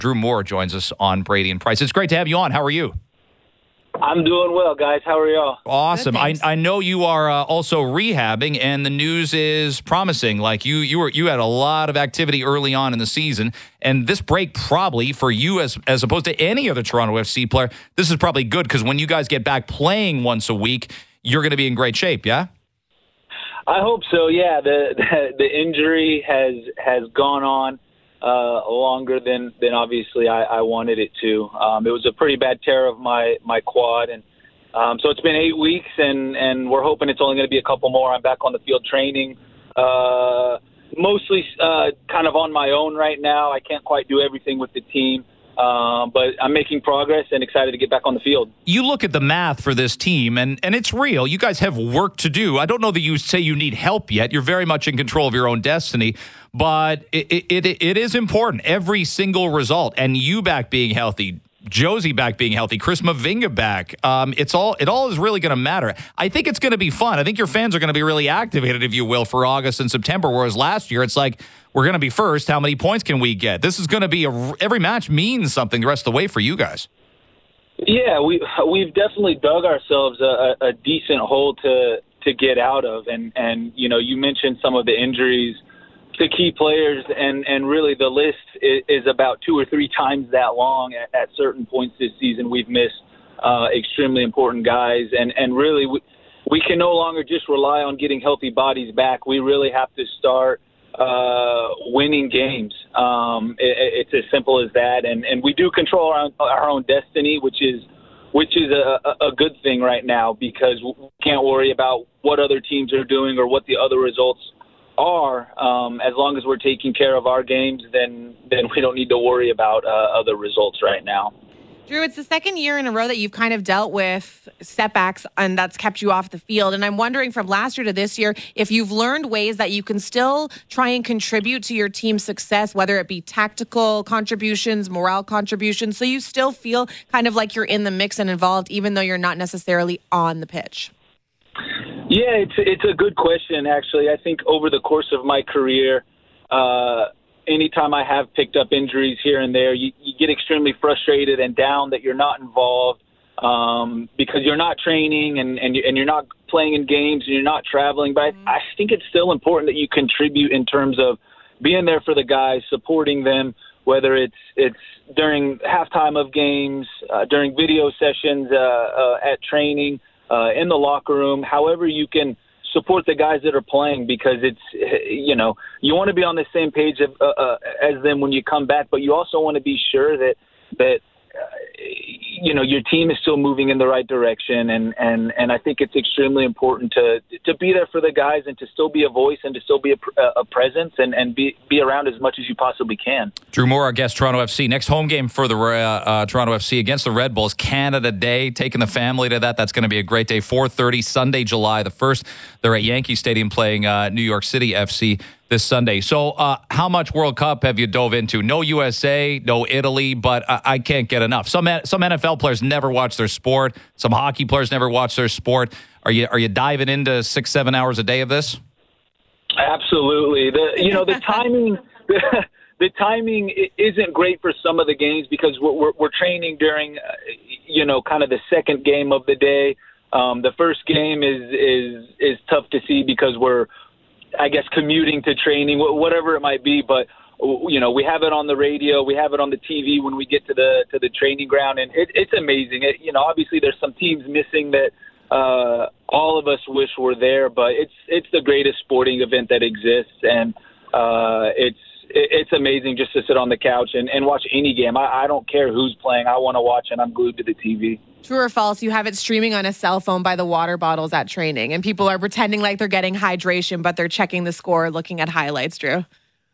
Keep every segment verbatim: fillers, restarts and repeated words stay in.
Drew Moore joins us on Brady and Price. It's great to have you on. How are you? I'm doing well, guys. How are y'all? Awesome. Good, I, I know you are uh, also rehabbing, and the news is promising. Like you, you were you had a lot of activity early on in the season, and this break probably for you, as as opposed to any other Toronto F C player, this is probably good because when you guys get back playing once a week, you're going to be in great shape. Yeah. I hope so. Yeah, the the, the injury has has gone on uh, longer than than obviously I, I wanted it to. Um, it was a pretty bad tear of my my quad, and um, so it's been eight weeks, and and we're hoping it's only going to be a couple more. I'm back on the field training, uh, mostly uh, kind of on my own right now. I can't quite do everything with the team. Um, but I'm making progress and excited to get back on the field. You look at the math for this team, and, and it's real. You guys have work to do. I don't know that you say you need help yet. You're very much in control of your own destiny, but it, it, it is important. Every single result, and you back being healthy, Josie back being healthy, Chris Mavinga back. Um, it's all it all is really going to matter. I think it's going to be fun. I think your fans are going to be really activated, if you will, for August and September. Whereas last year, it's like we're going to be first. How many points can we get? This is going to be a, every match means something the rest of the way for you guys. Yeah, we we've definitely dug ourselves a, a decent hole to to get out of, and and you know you mentioned some of the injuries to key players, and, and really the list is, is about two or three times that long at, at certain points this season. We've missed uh, extremely important guys, and, and really we, we can no longer just rely on getting healthy bodies back. We really have to start uh, winning games. Um, it, it's as simple as that, and, and we do control our own, our own destiny, which is which is a, a good thing right now because we can't worry about what other teams are doing or what the other results are. Um, as long as we're taking care of our games, then then we don't need to worry about uh, other results right now. Drew, it's the second year in a row that you've kind of dealt with setbacks, and that's kept you off the field. And I'm wondering from last year to this year, if you've learned ways that you can still try and contribute to your team's success, whether it be tactical contributions, morale contributions, so you still feel kind of like you're in the mix and involved, even though you're not necessarily on the pitch. Yeah, it's it's a good question, actually. I think over the course of my career, uh, anytime I have picked up injuries here and there, you, you get extremely frustrated and down that you're not involved um, because you're not training and, and, you, and you're not playing in games and you're not traveling. But I, I think it's still important that you contribute in terms of being there for the guys, supporting them, whether it's it's during halftime of games, uh, during video sessions uh, uh, at training, Uh, in the locker room, however you can support the guys that are playing, because it's, you know, you want to be on the same page of, uh, uh, as them when you come back, but you also want to be sure that, that uh, you know, your team is still moving in the right direction. And, and, and I think it's extremely important to to be there for the guys and to still be a voice and to still be a, a presence and, and be, be around as much as you possibly can. Drew Moore, our guest, Toronto F C. Next home game for the uh, uh, Toronto F C against the Red Bulls, Canada Day. Taking the family to that. That's going to be a great day. four thirty, Sunday, July the first. They're at Yankee Stadium playing uh, New York City F C this Sunday. So uh, how much World Cup have you dove into? No U S A, no Italy, but I, I can't get enough. Some some N F L players never watch their sport. Some hockey players never watch their sport. Are you are you diving into six, seven hours a day of this? Absolutely. The you know the timing the, the timing isn't great for some of the games because we're we're, we're training during uh, you know kind of the second game of the day. Um, the first game is is is tough to see because we're I guess commuting to training, whatever it might be, but you know we have it on the radio, we have it on the T V when we get to the to the training ground, and it, it's amazing. It, you know, obviously there's some teams missing that uh, all of us wish were there, but it's it's the greatest sporting event that exists, and uh, it's it's amazing just to sit on the couch and, and watch any game. I, I don't care who's playing, I want to watch, and I'm glued to the T V. True or false, you have it streaming on a cell phone by the water bottles at training, and people are pretending like they're getting hydration, but they're checking the score, looking at highlights, Drew.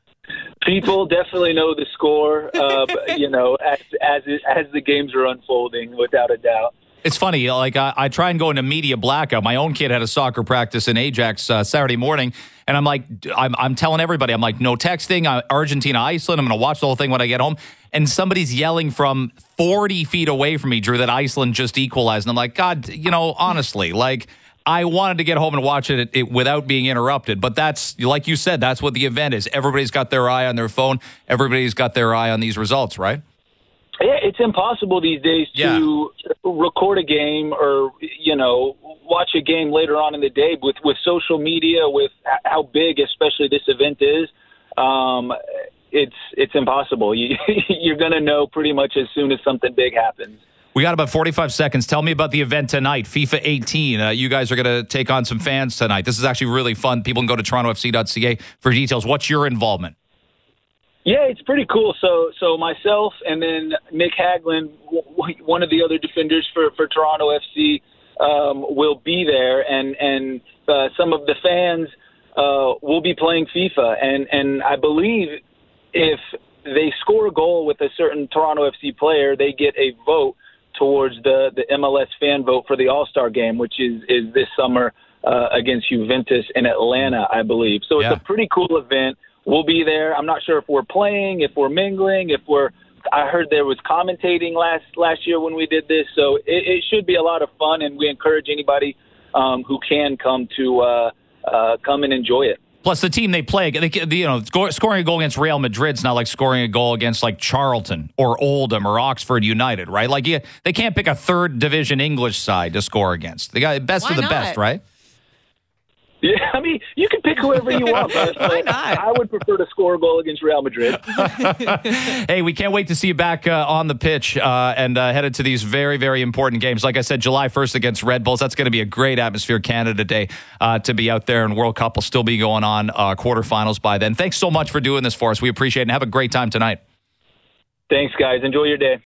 People definitely know the score, uh, you know, as as, it, as the games are unfolding, without a doubt. It's funny, like I, I try and go into media blackout. My own kid had a soccer practice in Ajax uh, Saturday morning, and I'm like, I'm, I'm telling everybody, I'm like, no texting, uh, Argentina, Iceland, I'm going to watch the whole thing when I get home. And somebody's yelling from forty feet away from me, Drew, that Iceland just equalized. And I'm like, God, you know, honestly, like, I wanted to get home and watch it, it without being interrupted. But that's, like you said, that's what the event is. Everybody's got their eye on their phone. Everybody's got their eye on these results, right? it's impossible these days to yeah. record a game or, you know, watch a game later on in the day with, with social media, with how big, especially this event is. Um, it's it's impossible. You, you're going to know pretty much as soon as something big happens. We got about forty-five seconds. Tell me about the event tonight, FIFA eighteen. Uh, you guys are going to take on some fans tonight. This is actually really fun. People can go to toronto f c dot c a for details. What's your involvement? Yeah, it's pretty cool. So so myself and then Nick Hagglund, w- one of the other defenders for, for Toronto F C, um, will be there. And, and uh, some of the fans uh, will be playing FIFA. And, and I believe if they score a goal with a certain Toronto F C player, they get a vote towards the, the M L S fan vote for the All-Star game, which is, is this summer uh, against Juventus in Atlanta, I believe. So it's yeah. a pretty cool event. We'll be there. I'm not sure if we're playing, if we're mingling, if we're – I heard there was commentating last last year when we did this. So it, it should be a lot of fun, and we encourage anybody um, who can come to uh, uh, come and enjoy it. Plus, the team they play, they, you know, scoring a goal against Real Madrid's not like scoring a goal against like Charlton or Oldham or Oxford United, right? Like, yeah, they can't pick a third division English side to score against. They got best Why of the not? best, right? Yeah, I mean, you can pick whoever you want. Why not? I would prefer to score a goal against Real Madrid. Hey, we can't wait to see you back uh, on the pitch uh, and uh, headed to these very, very important games. Like I said, July first against Red Bulls. That's going to be a great atmosphere, Canada Day, uh, to be out there, and World Cup will still be going on, uh, quarterfinals by then. Thanks so much for doing this for us. We appreciate it, and have a great time tonight. Thanks, guys. Enjoy your day.